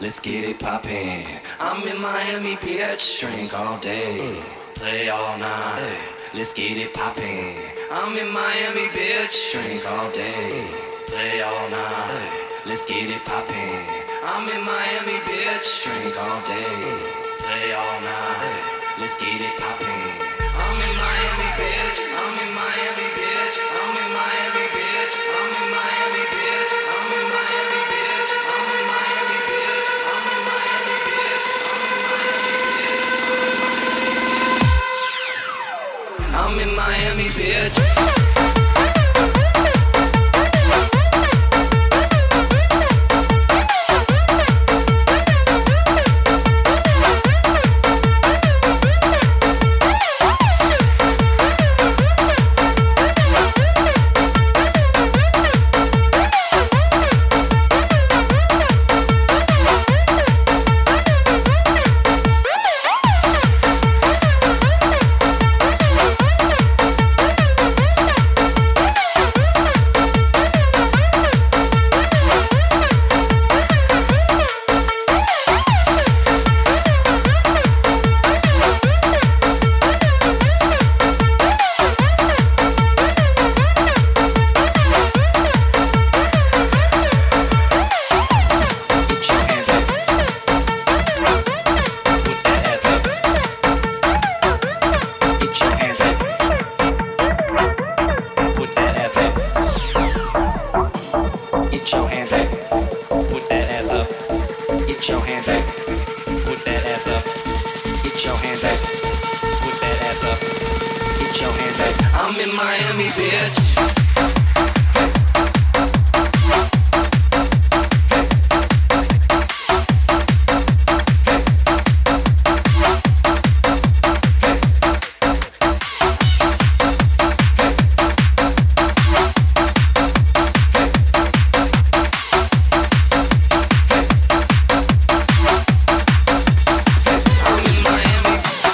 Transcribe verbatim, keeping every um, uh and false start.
let's get it poppin'. I'm in Miami, bitch. Drink all day, play all night. Let's get it poppin'. I'm in Miami, bitch. Drink all day, play all night. Let's get it poppin'. I'm in Miami, bitch. Drink all day, play all night. Let's get it poppin'. I'm in Miami, bitch. I'm in Miami, bitch. I'm in Miami, bitch. I'm in Miami, bitch. I'm in Miami, bitch. I'm in Miami, bitch. I'm in Miami, bitch. I'm in Miami, bitch. I'm in Miami, bitch. Get your hands up, put that ass up. Get your hands up, put that ass up. Get your hands up, put that ass up. Get your hands up. I'm in Miami, bitch.